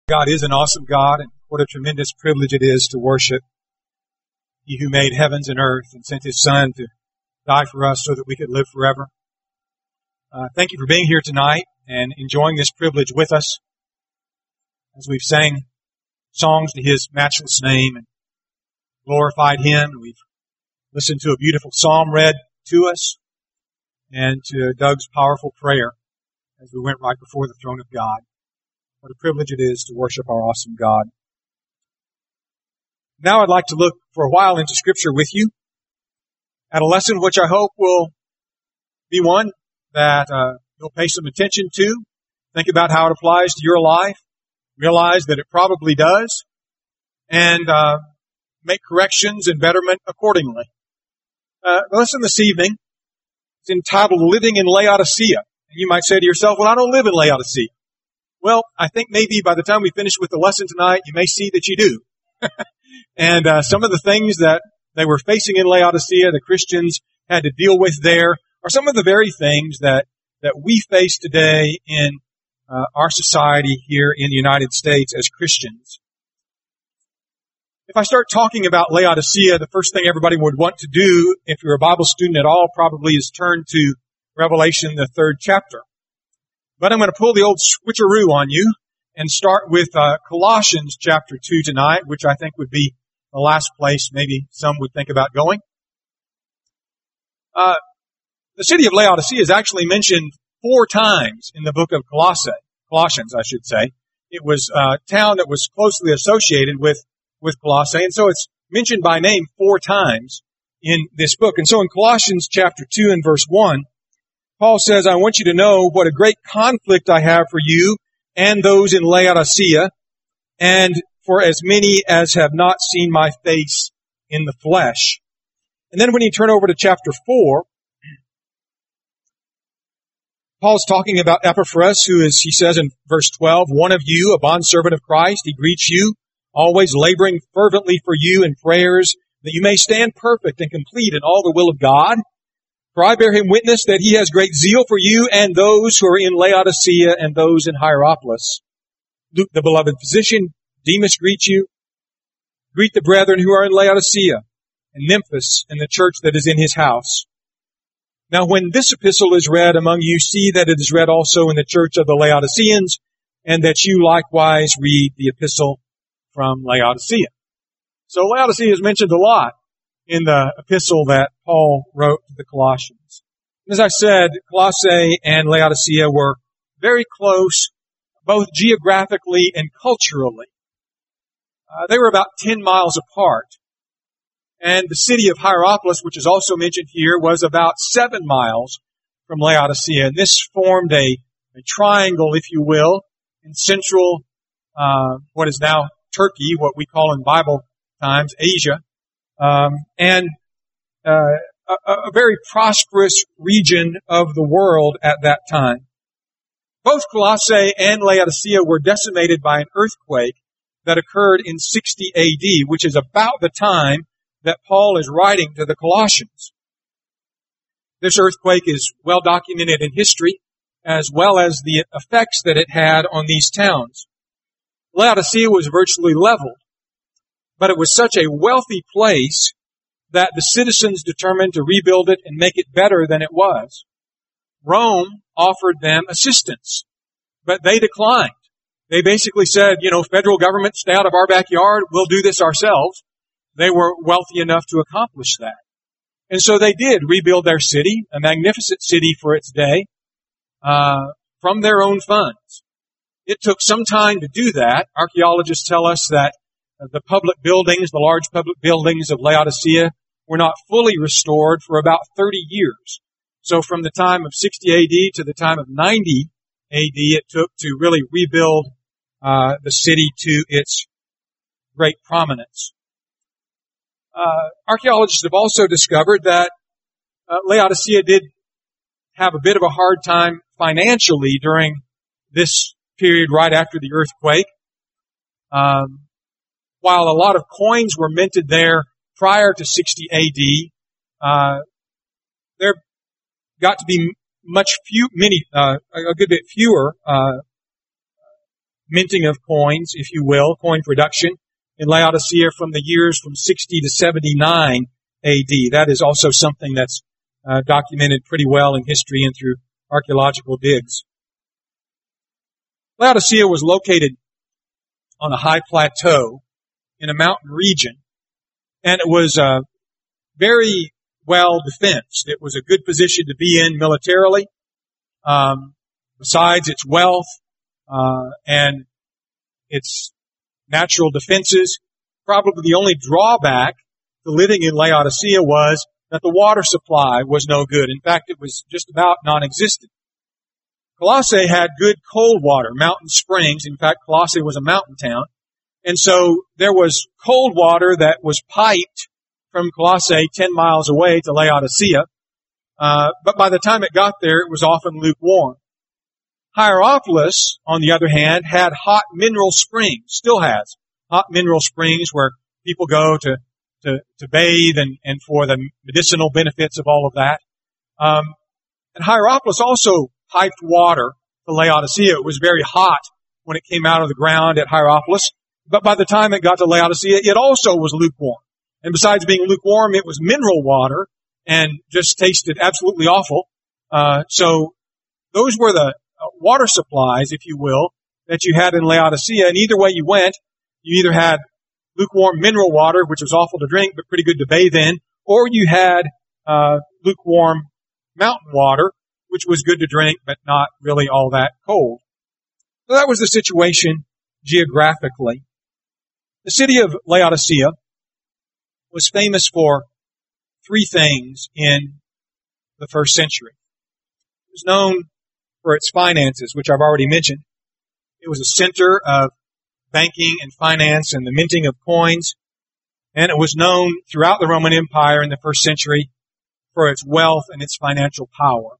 God is an awesome God, and what a tremendous privilege it is to worship He who made heavens and earth and sent His Son to die for us so that we could live forever. Thank you for being here tonight and enjoying this privilege with us as we've sang songs to His matchless name and glorified Him. We've listened to a beautiful psalm read to us and to Doug's powerful prayer as we went right before the throne of God. What a privilege it is to worship our awesome God. Now I'd like to look for a while into Scripture with you at a lesson which I hope will be one that you'll pay some attention to. Think about how it applies to your life. Realize that it probably does. And make corrections and betterment accordingly. The lesson this evening is entitled Living in Laodicea. And you might say to yourself, well, I don't live in Laodicea. Well, I think maybe by the time we finish with the lesson tonight, you may see that you do. And some of the things that they were facing in Laodicea, the Christians had to deal with there, are some of the very things that we face today in our society here in the United States as Christians. If I start talking about Laodicea, the first thing everybody would want to do, if you're a Bible student at all, probably is turn to Revelation, the 3rd chapter. But I'm going to pull the old switcheroo on you and start with Colossians chapter 2 tonight, which I think would be the last place maybe some would think about going. The city of Laodicea is actually mentioned 4 times in the book of Colossians, I should say. It was a town that was closely associated with Colossae, and so it's mentioned by name 4 times in this book. And so in Colossians chapter 2 and verse 1, Paul says, I want you to know what a great conflict I have for you and those in Laodicea, and for as many as have not seen my face in the flesh. And then when you turn over to chapter 4, Paul's talking about Epaphras, who is, he says in verse 12, one of you, a bondservant of Christ. He greets you, always laboring fervently for you in prayers, that you may stand perfect and complete in all the will of God. For I bear him witness that he has great zeal for you and those who are in Laodicea and those in Hierapolis. Luke, the beloved physician, Demas greets you. Greet the brethren who are in Laodicea and Nymphas and the church that is in his house. Now when this epistle is read among you, see that it is read also in the church of the Laodiceans, and that you likewise read the epistle from Laodicea. So Laodicea is mentioned a lot in the epistle that Paul wrote to the Colossians. As I said, Colossae and Laodicea were very close, both geographically and culturally. They were about 10 miles apart. And the city of Hierapolis, which is also mentioned here, was about 7 miles from Laodicea. And this formed a triangle, if you will, in central, what is now Turkey, what we call in Bible times, Asia. And a very prosperous region of the world at that time. Both Colossae and Laodicea were decimated by an earthquake that occurred in 60 A.D., which is about the time that Paul is writing to the Colossians. This earthquake is well documented in history, as well as the effects that it had on these towns. Laodicea was virtually leveled, but it was such a wealthy place that the citizens determined to rebuild it and make it better than it was. Rome offered them assistance, but they declined. They basically said, federal government, stay out of our backyard, we'll do this ourselves. They were wealthy enough to accomplish that. And so they did rebuild their city, a magnificent city for its day, from their own funds. It took some time to do that. Archaeologists tell us that the public buildings, the large public buildings of Laodicea, were not fully restored for about 30 years. So from the time of 60 A.D. to the time of 90 A.D., it took to really rebuild the city to its great prominence. Archaeologists have also discovered that Laodicea did have a bit of a hard time financially during this period right after the earthquake. While a lot of coins were minted there prior to 60 A.D., there got to be a good bit fewer minting of coins, if you will, coin production in Laodicea from the years from 60 to 79 A.D. That is also something that's documented pretty well in history and through archaeological digs. Laodicea was located on a high plateau in a mountain region, and it was very well defensed. It was a good position to be in militarily. Besides its wealth and its natural defenses, probably the only drawback to living in Laodicea was that the water supply was no good. In fact, it was just about non-existent. Colossae had good cold water, mountain springs. In fact, Colossae was a mountain town. And so there was cold water that was piped from Colossae 10 miles away to Laodicea. But by the time it got there, it was often lukewarm. Hierapolis, on the other hand, had hot mineral springs, still has hot mineral springs where people go to bathe and for the medicinal benefits of all of that. And Hierapolis also piped water to Laodicea. It was very hot when it came out of the ground at Hierapolis. But by the time it got to Laodicea, it also was lukewarm. And besides being lukewarm, it was mineral water and just tasted absolutely awful. So those were the water supplies, if you will, that you had in Laodicea. And either way you went, you either had lukewarm mineral water, which was awful to drink but pretty good to bathe in, or you had lukewarm mountain water, which was good to drink but not really all that cold. So that was the situation geographically. The city of Laodicea was famous for three things in the first century. It was known for its finances, which I've already mentioned. It was a center of banking and finance and the minting of coins. And it was known throughout the Roman Empire in the first century for its wealth and its financial power.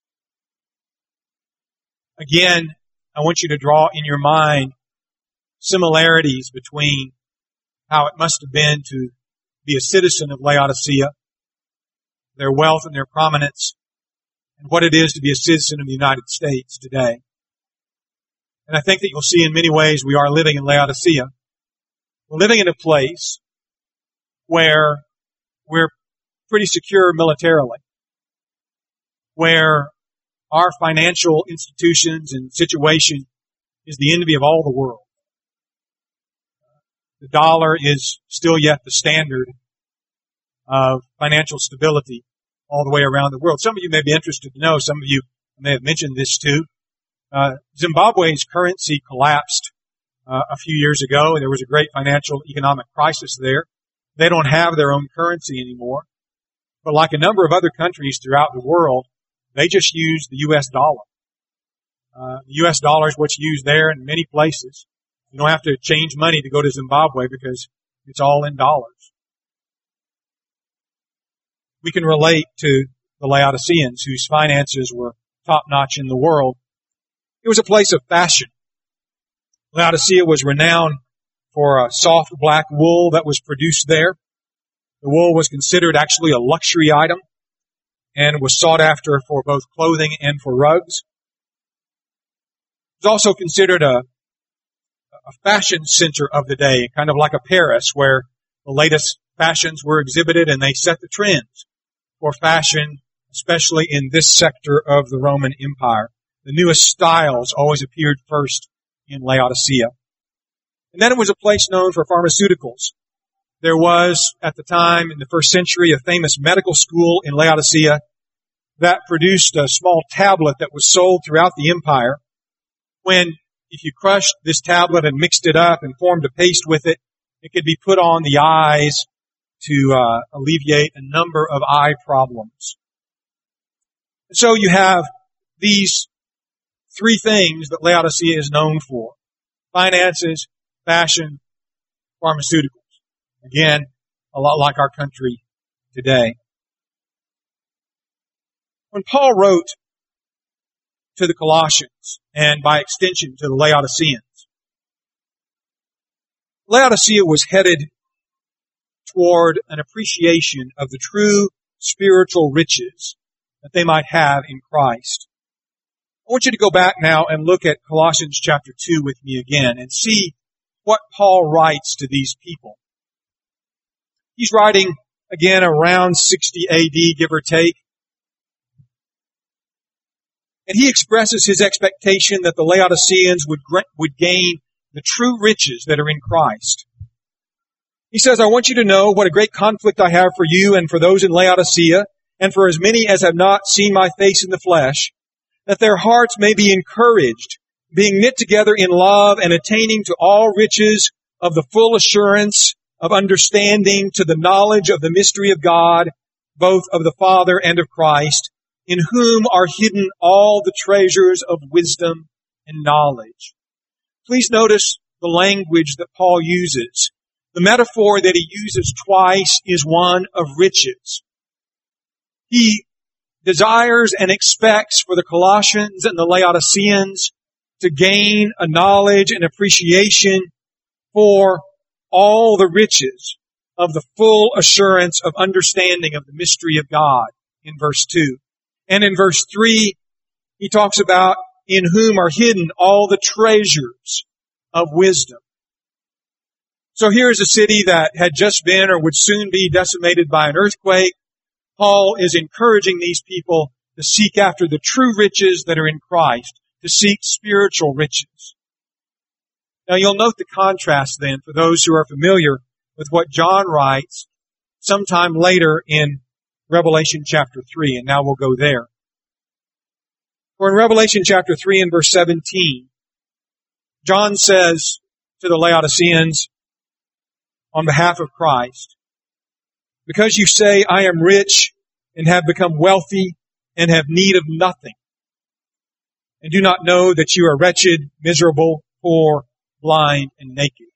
Again, I want you to draw in your mind similarities between how it must have been to be a citizen of Laodicea, their wealth and their prominence, and what it is to be a citizen of the United States today. And I think that you'll see in many ways we are living in Laodicea. We're living in a place where we're pretty secure militarily, where our financial institutions and situation is the envy of all the world. The dollar is still yet the standard of financial stability all the way around the world. Some of you may be interested to know, some of you may have mentioned this too. Zimbabwe's currency collapsed a few years ago. There was a great financial economic crisis there. They don't have their own currency anymore. But like a number of other countries throughout the world, they just use the U.S. dollar. The U.S. dollar is what's used there in many places. You don't have to change money to go to Zimbabwe because it's all in dollars. We can relate to the Laodiceans whose finances were top-notch in the world. It was a place of fashion. Laodicea was renowned for a soft black wool that was produced there. The wool was considered actually a luxury item and was sought after for both clothing and for rugs. It was also considered a fashion center of the day, kind of like a Paris, where the latest fashions were exhibited and they set the trends for fashion, especially in this sector of the Roman Empire. The newest styles always appeared first in Laodicea. And then it was a place known for pharmaceuticals. There was, at the time, in the first century, a famous medical school in Laodicea that produced a small tablet that was sold throughout the empire. When, if you crushed this tablet and mixed it up and formed a paste with it, it could be put on the eyes to alleviate a number of eye problems. So you have these three things that Laodicea is known for: finances, fashion, pharmaceuticals. Again, a lot like our country today. When Paul wrote to the Colossians, and by extension to the Laodiceans, Laodicea was headed toward an appreciation of the true spiritual riches that they might have in Christ. I want you to go back now and look at Colossians chapter 2 with me again and see what Paul writes to these people. He's writing again around 60 AD, give or take. And he expresses his expectation that the Laodiceans would gain the true riches that are in Christ. He says, I want you to know what a great conflict I have for you and for those in Laodicea, and for as many as have not seen my face in the flesh, that their hearts may be encouraged, being knit together in love and attaining to all riches of the full assurance of understanding, to the knowledge of the mystery of God, both of the Father and of Christ, in whom are hidden all the treasures of wisdom and knowledge. Please notice the language that Paul uses. The metaphor that he uses twice is one of riches. He desires and expects for the Colossians and the Laodiceans to gain a knowledge and appreciation for all the riches of the full assurance of understanding of the mystery of God in verse 2. And in verse 3, he talks about in whom are hidden all the treasures of wisdom. So here's a city that had just been or would soon be decimated by an earthquake. Paul is encouraging these people to seek after the true riches that are in Christ, to seek spiritual riches. Now you'll note the contrast then for those who are familiar with what John writes sometime later in Revelation chapter 3, and now we'll go there. For in Revelation chapter 3 and verse 17, John says to the Laodiceans on behalf of Christ, because you say, I am rich and have become wealthy and have need of nothing, and do not know that you are wretched, miserable, poor, blind, and naked.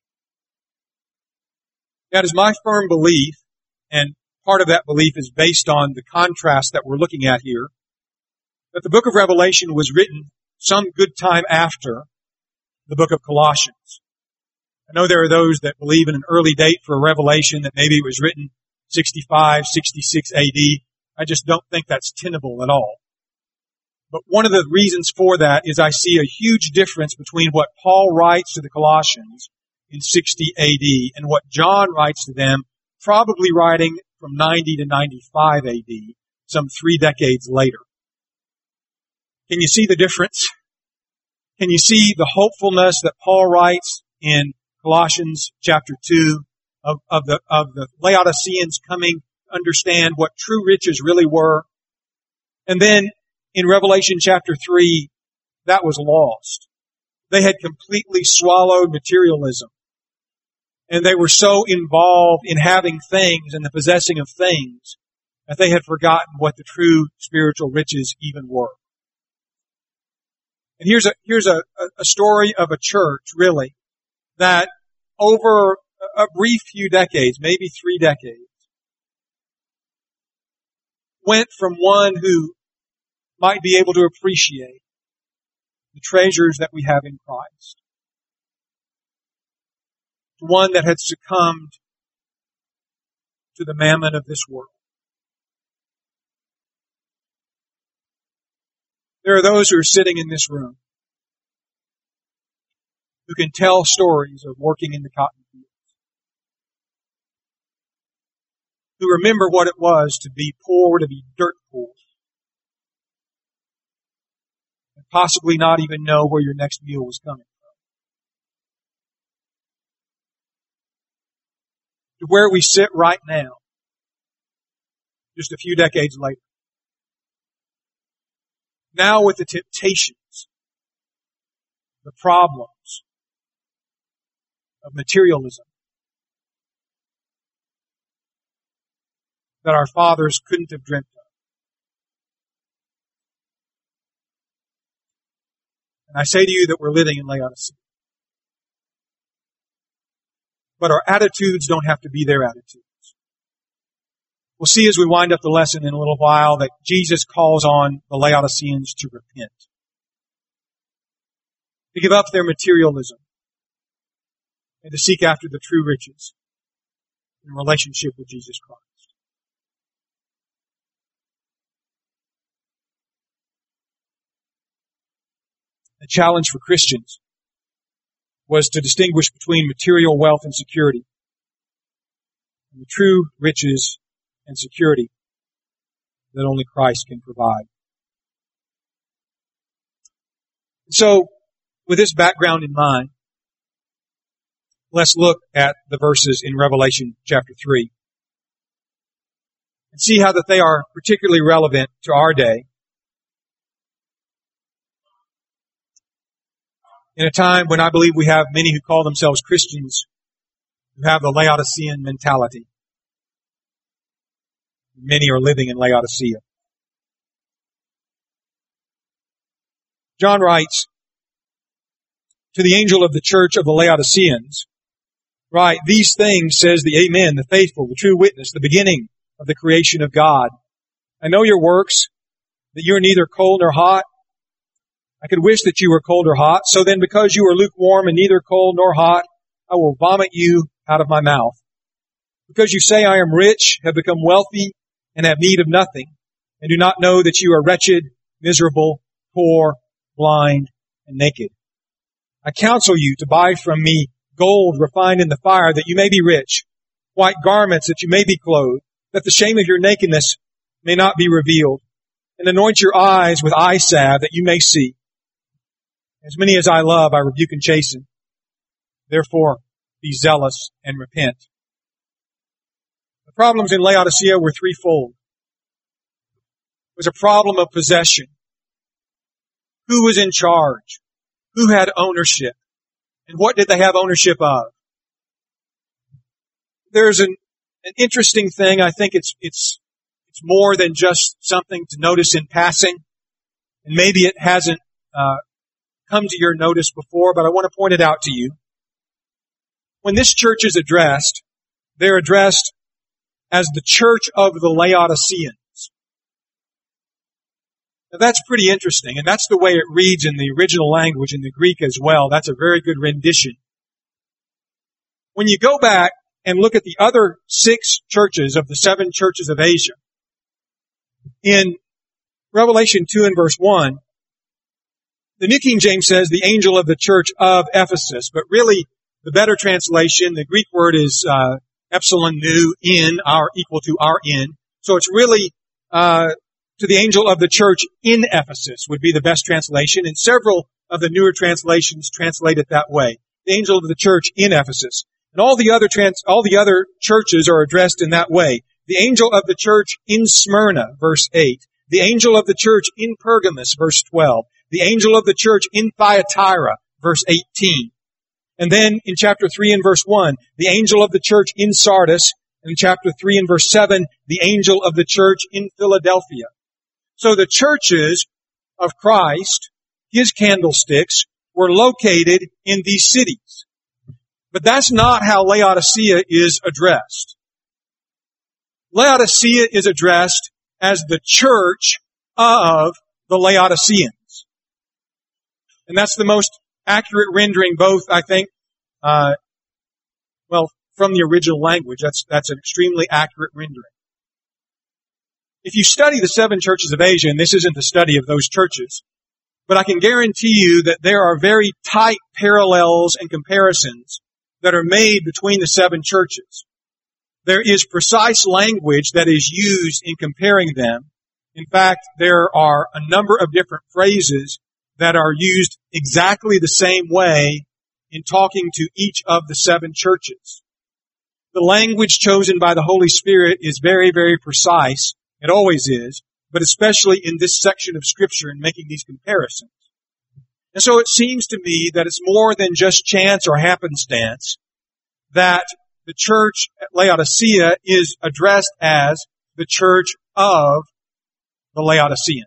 That is my firm belief, and part of that belief is based on the contrast that we're looking at here, that the book of Revelation was written some good time after the book of Colossians. I know there are those that believe in an early date for Revelation, that maybe it was written 65, 66 AD. I just don't think that's tenable at all. But one of the reasons for that is I see a huge difference between what Paul writes to the Colossians in 60 AD and what John writes to them, probably writing from 90 to 95 AD, some 3 decades later. Can you see the difference? Can you see the hopefulness that Paul writes in Colossians chapter 2 of the Laodiceans coming to understand what true riches really were? And then in Revelation chapter 3, that was lost. They had completely swallowed materialism. And they were so involved in having things and the possessing of things that they had forgotten what the true spiritual riches even were. And here's a story of a church, really, that over a brief few decades, maybe 3 decades, went from one who might be able to appreciate the treasures that we have in Christ to one that had succumbed to the mammon of this world. There are those who are sitting in this room who can tell stories of working in the cotton fields, who remember what it was to be poor, to be dirt poor, and possibly not even know where your next meal was coming from. To where we sit right now, just a few decades later. Now with the temptations, the problems of materialism that our fathers couldn't have dreamt of. And I say to you that we're living in Laodicea. But our attitudes don't have to be their attitudes. We'll see as we wind up the lesson in a little while that Jesus calls on the Laodiceans to repent, to give up their materialism, and to seek after the true riches in relationship with Jesus Christ. The challenge for Christians was to distinguish between material wealth and security, and the true riches and security that only Christ can provide. So, with this background in mind, let's look at the verses in Revelation chapter 3 and see how that they are particularly relevant to our day in a time when I believe we have many who call themselves Christians who have the Laodicean mentality. Many are living in Laodicea. John writes, to the angel of the church of the Laodiceans, write, these things says the Amen, the faithful, the true witness, the beginning of the creation of God. I know your works, that you are neither cold nor hot. I could wish that you were cold or hot. So then, because you are lukewarm and neither cold nor hot, I will vomit you out of my mouth. Because you say, I am rich, have become wealthy, and have need of nothing, and do not know that you are wretched, miserable, poor, blind, and naked. I counsel you to buy from me gold refined in the fire, that you may be rich, white garments that you may be clothed, that the shame of your nakedness may not be revealed, and anoint your eyes with eye salve, that you may see. As many as I love, I rebuke and chasten. Therefore, be zealous and repent. The problems in Laodicea were threefold. It was a problem of possession. Who was in charge? Who had ownership? And what did they have ownership of? There's an interesting thing. I think it's more than just something to notice in passing. And maybe it hasn't come to your notice before, but I want to point it out to you. When this church is addressed, they're addressed as the church of the Laodiceans. Now that's pretty interesting, and that's the way it reads in the original language, in the Greek as well. That's a very good rendition. When you go back and look at the other 6 churches of the 7 churches of Asia, in Revelation 2 and verse 1, the New King James says the angel of the church of Ephesus, but really the better translation, the Greek word is epsilon nu, in, equal to our in. So it's really to the angel of the church in Ephesus would be the best translation, and several of the newer translations translate it that way. The angel of the church in Ephesus. And all the other churches are addressed in that way. The angel of the church in Smyrna, verse 8. The angel of the church in Pergamos, verse 12. The angel of the church in Thyatira, verse 18. And then in chapter 3 and verse 1, the angel of the church in Sardis. And in chapter 3 and verse 7, the angel of the church in Philadelphia. So the churches of Christ, His candlesticks, were located in these cities. But that's not how Laodicea is addressed. Laodicea is addressed as the church of the Laodiceans. And that's the most accurate rendering, both, I think, from the original language. That's an extremely accurate rendering. If you study the 7 churches of Asia, and this isn't the study of those churches, but I can guarantee you that there are very tight parallels and comparisons that are made between the 7 churches. There is precise language that is used in comparing them. In fact, there are a number of different phrases that are used exactly the same way in talking to each of the 7 churches. The language chosen by the Holy Spirit is very, very precise. It always is, but especially in this section of Scripture in making these comparisons. And so it seems to me that it's more than just chance or happenstance that the church at Laodicea is addressed as the church of the Laodiceans.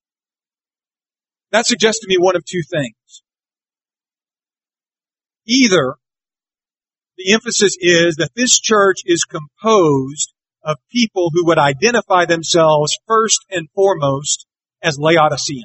That suggests to me one of two things. Either the emphasis is that this church is composed of people who would identify themselves first and foremost as Laodiceans.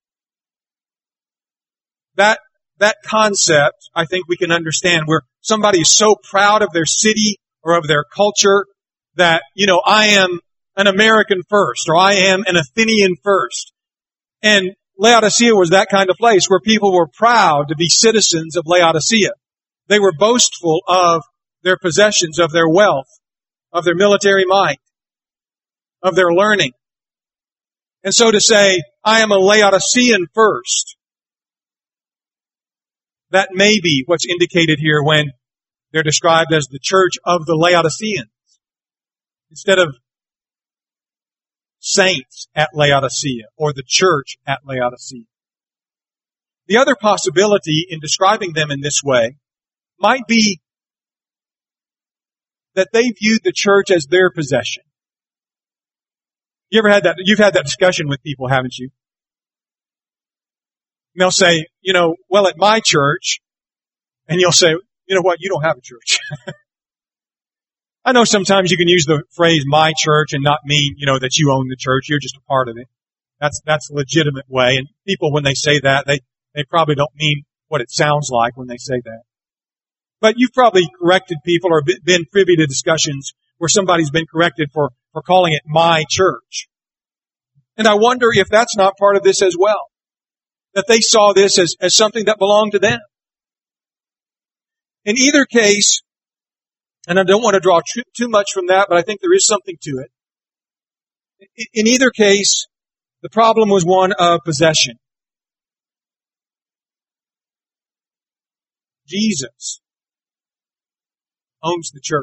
That concept, I think we can understand, where somebody is so proud of their city or of their culture that, I am an American first, or I am an Athenian first. And Laodicea was that kind of place where people were proud to be citizens of Laodicea. They were boastful of their possessions, of their wealth, of their military might, of their learning. And so to say, I am a Laodicean first, that may be what's indicated here when they're described as the church of the Laodiceans, instead of saints at Laodicea or the church at Laodicea. The other possibility in describing them in this way might be that they viewed the church as their possession. You ever had that? You've had that discussion with people, haven't you? And they'll say, well, at my church, and you'll say, you know what, you don't have a church. I know sometimes you can use the phrase my church and not mean, that you own the church. You're just a part of it. That's a legitimate way. And people, when they say that, they probably don't mean what it sounds like when they say that. But you've probably corrected people or been privy to discussions where somebody's been corrected for calling it my church. And I wonder if that's not part of this as well. That they saw this as something that belonged to them. In either case, and I don't want to draw too much from that, but I think there is something to it. In either case, the problem was one of possession. Jesus owns the church.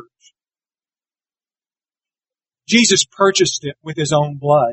Jesus purchased it with His own blood.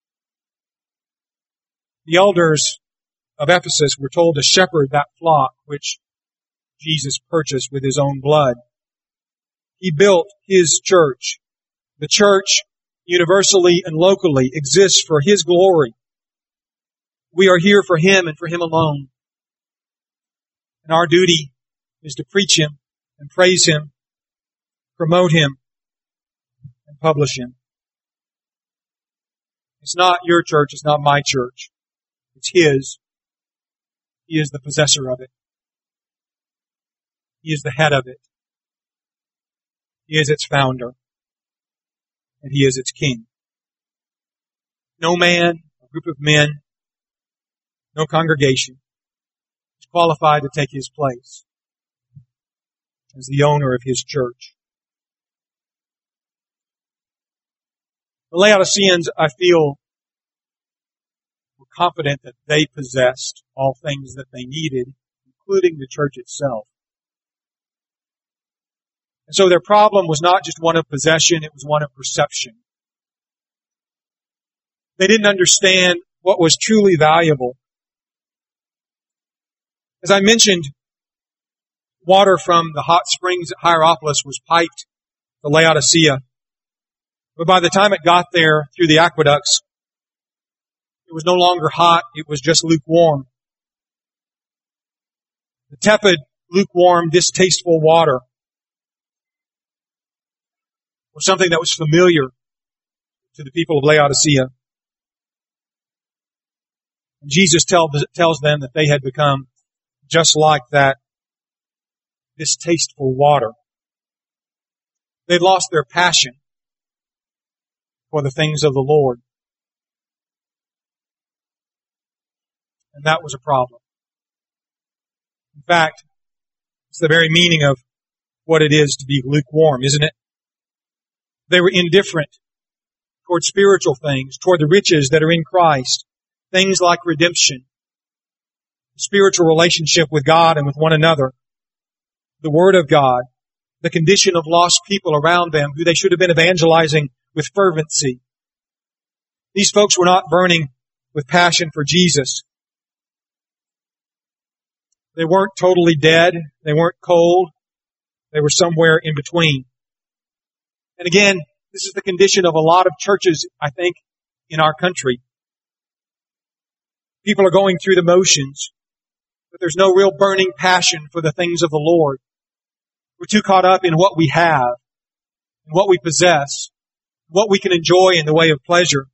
The elders of Ephesus were told to shepherd that flock which Jesus purchased with His own blood. He built His church. The church, universally and locally, exists for His glory. We are here for Him and for Him alone. And our duty is to preach Him and praise Him, promote Him, and publish Him. It's not your church, it's not my church. It's His. He is the possessor of it. He is the head of it. He is its founder. And He is its king. No man, a group of men, no congregation is qualified to take His place as the owner of His church. The Laodiceans, I feel, were confident that they possessed all things that they needed, including the church itself. And so their problem was not just one of possession, it was one of perception. They didn't understand what was truly valuable. As I mentioned, water from the hot springs at Hierapolis was piped to Laodicea. But by the time it got there through the aqueducts, it was no longer hot, it was just lukewarm. The tepid, lukewarm, distasteful water was something that was familiar to the people of Laodicea. And Jesus tells them that they had become just like that distasteful water. They'd lost their passion for the things of the Lord. And that was a problem. In fact, it's the very meaning of what it is to be lukewarm, isn't it? They were indifferent toward spiritual things, toward the riches that are in Christ, things like redemption, spiritual relationship with God and with one another, the Word of God, the condition of lost people around them who they should have been evangelizing with fervency. These folks were not burning with passion for Jesus. They weren't totally dead. They weren't cold. They were somewhere in between. And again, this is the condition of a lot of churches, I think, in our country. People are going through the motions, but there's no real burning passion for the things of the Lord. We're too caught up in what we have, in what we possess, what we can enjoy in the way of pleasure.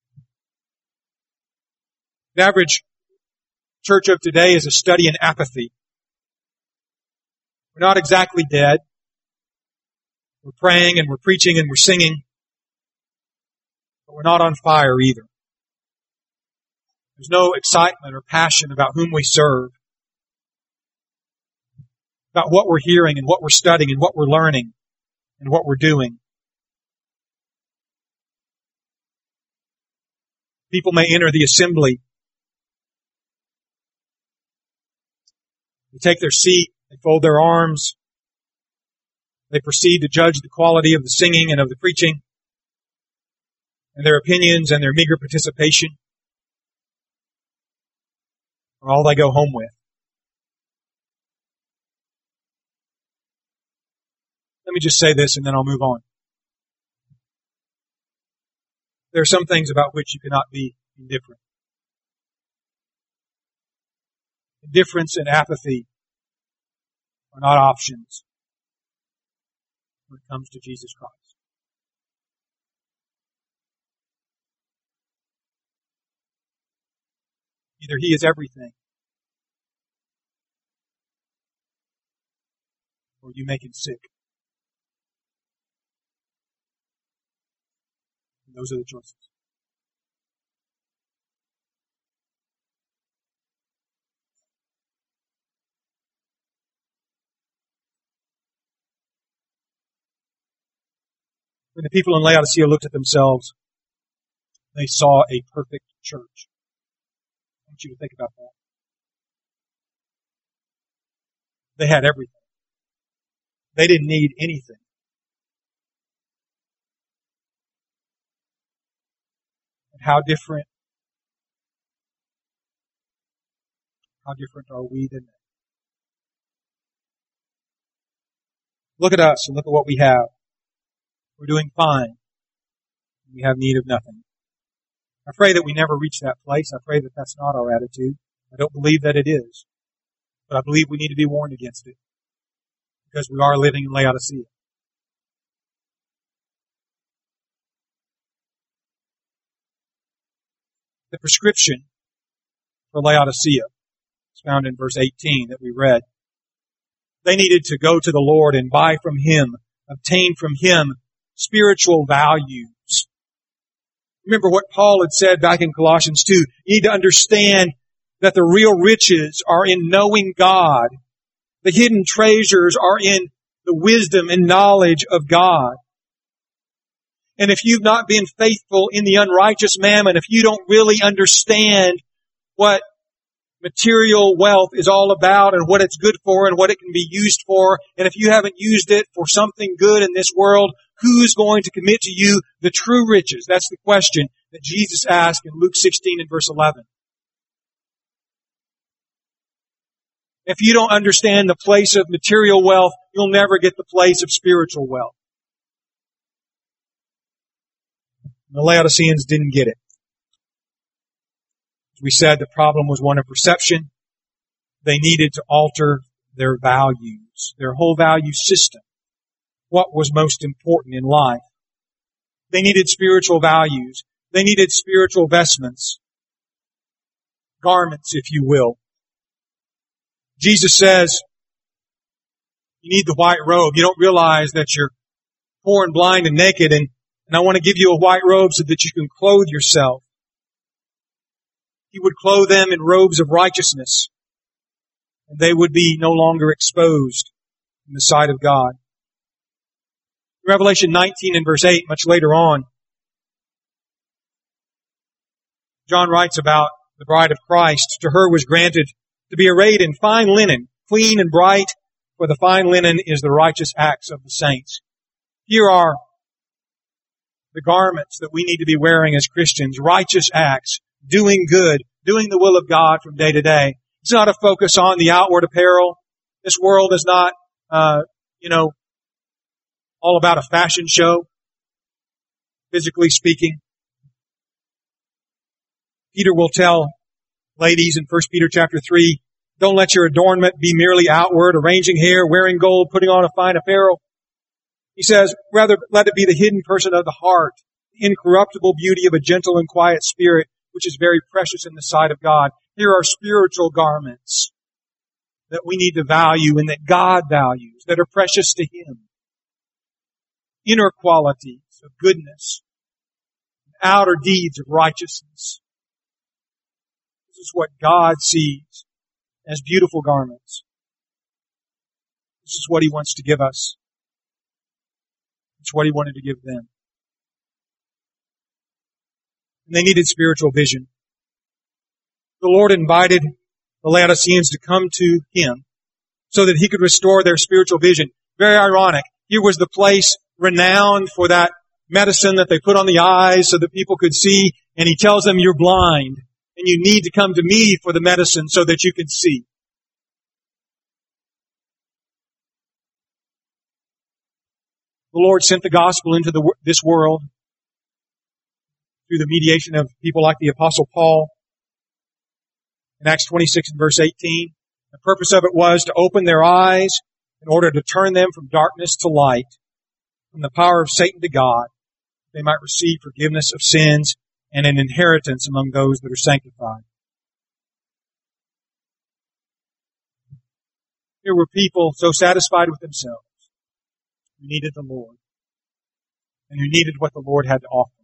The average church of today is a study in apathy. We're not exactly dead. We're praying and we're preaching and we're singing, but we're not on fire either. There's no excitement or passion about whom we serve, about what we're hearing and what we're studying and what we're learning and what we're doing. People may enter the assembly. They take their seat, they fold their arms, they proceed to judge the quality of the singing and of the preaching, and their opinions and their meager participation are all they go home with. Let me just say this and then I'll move on. There are some things about which you cannot be indifferent. Indifference and apathy are not options when it comes to Jesus Christ. Either He is everything, or you make Him sick. And those are the choices. When the people in Laodicea looked at themselves, they saw a perfect church. I want you to think about that. They had everything. They didn't need anything. And how different are we than them? Look at us and look at what we have. We're doing fine. We have need of nothing. I pray that we never reach that place. I pray that that's not our attitude. I don't believe that it is. But I believe we need to be warned against it. Because we are living in Laodicea. The prescription for Laodicea is found in verse 18 that we read. They needed to go to the Lord and buy from Him, obtain from Him spiritual values. Remember what Paul had said back in Colossians 2. You need to understand that the real riches are in knowing God. The hidden treasures are in the wisdom and knowledge of God. And if you've not been faithful in the unrighteous mammon, if you don't really understand what material wealth is all about and what it's good for and what it can be used for, and if you haven't used it for something good in this world, who's going to commit to you the true riches? That's the question that Jesus asked in Luke 16 and verse 11. If you don't understand the place of material wealth, you'll never get the place of spiritual wealth. The Laodiceans didn't get it. As we said, the problem was one of perception. They needed to alter their values, their whole value system. What was most important in life? They needed spiritual values. They needed spiritual vestments. Garments, if you will. Jesus says, you need the white robe. You don't realize that you're poor and blind and naked, and I want to give you a white robe so that you can clothe yourself. He would clothe them in robes of righteousness, and they would be no longer exposed in the sight of God. In Revelation 19 and verse 8, much later on, John writes about the bride of Christ. To her was granted to be arrayed in fine linen, clean and bright, for the fine linen is the righteous acts of the saints. Here are the garments that we need to be wearing as Christians, righteous acts, doing good, doing the will of God from day to day. It's not a focus on the outward apparel. This world is not, all about a fashion show, physically speaking. Peter will tell ladies in 1 Peter chapter 3, don't let your adornment be merely outward, arranging hair, wearing gold, putting on a fine apparel. He says, rather let it be the hidden person of the heart, the incorruptible beauty of a gentle and quiet spirit, which is very precious in the sight of God. Here are spiritual garments that we need to value and that God values, that are precious to Him. Inner qualities of goodness, outer deeds of righteousness. This is what God sees as beautiful garments. This is what He wants to give us. It's what He wanted to give them. And they needed spiritual vision. The Lord invited the Laodiceans to come to Him so that He could restore their spiritual vision. Very ironic. Here was the place renowned for that medicine that they put on the eyes so that people could see, and He tells them, you're blind, and you need to come to me for the medicine so that you can see. The Lord sent the gospel into this world through the mediation of people like the Apostle Paul. In Acts 26 and verse 18, the purpose of it was to open their eyes in order to turn them from darkness to light, from the power of Satan to God, they might receive forgiveness of sins and an inheritance among those that are sanctified. Here were people so satisfied with themselves who needed the Lord and who needed what the Lord had to offer.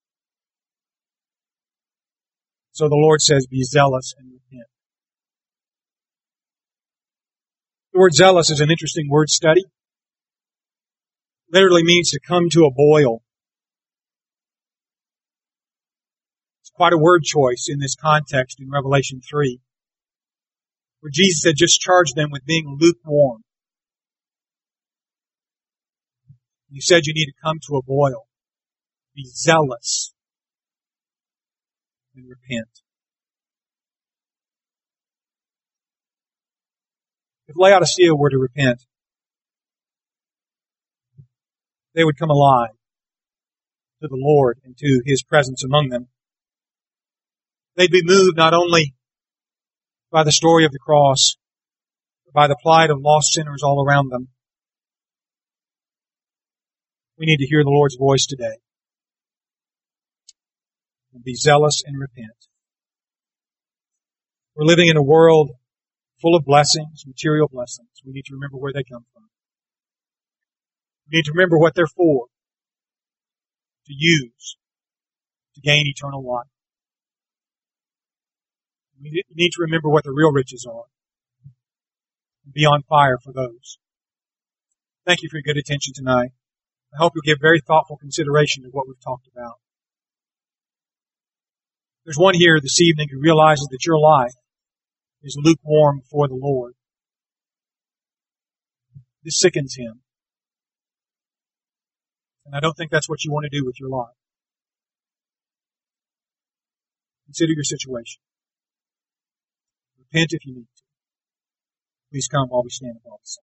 So the Lord says, be zealous and repent. The word zealous is an interesting word study. It literally means to come to a boil. It's quite a word choice in this context in Revelation 3, where Jesus had just charged them with being lukewarm. He said you need to come to a boil. Be zealous and repent. If Laodicea were to repent, they would come alive to the Lord and to His presence among them. They'd be moved not only by the story of the cross, but by the plight of lost sinners all around them. We need to hear the Lord's voice today. And be zealous and repent. We're living in a world full of blessings, material blessings. We need to remember where they come from. We need to remember what they're for. To use. To gain eternal life. We need to remember what the real riches are. And be on fire for those. Thank you for your good attention tonight. I hope you'll give very thoughtful consideration to what we've talked about. There's one here this evening who realizes that your life is lukewarm before the Lord. This sickens him. And I don't think that's what you want to do with your life. Consider your situation. Repent if you need to. Please come while we stand above the sun.